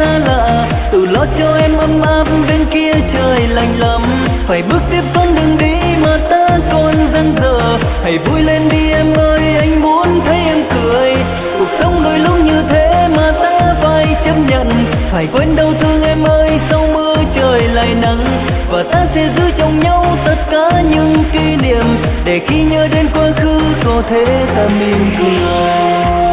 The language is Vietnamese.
xa lạ, tự lo cho em ấm áp bên kia trời lạnh lắm. Phải bước tiếp con đường đi mà ta còn dang dở, hãy vui lên đi em ơi, anh muốn thấy em cười. Cuộc sống đôi lúc như thế mà ta phải chấp nhận, phải quên đau thương em ơi, sau mưa trời lại nắng. Và ta sẽ giữ trong nhau tất cả những kỷ niệm, để khi nhớ đến quá khứ có thể ta mỉm cười.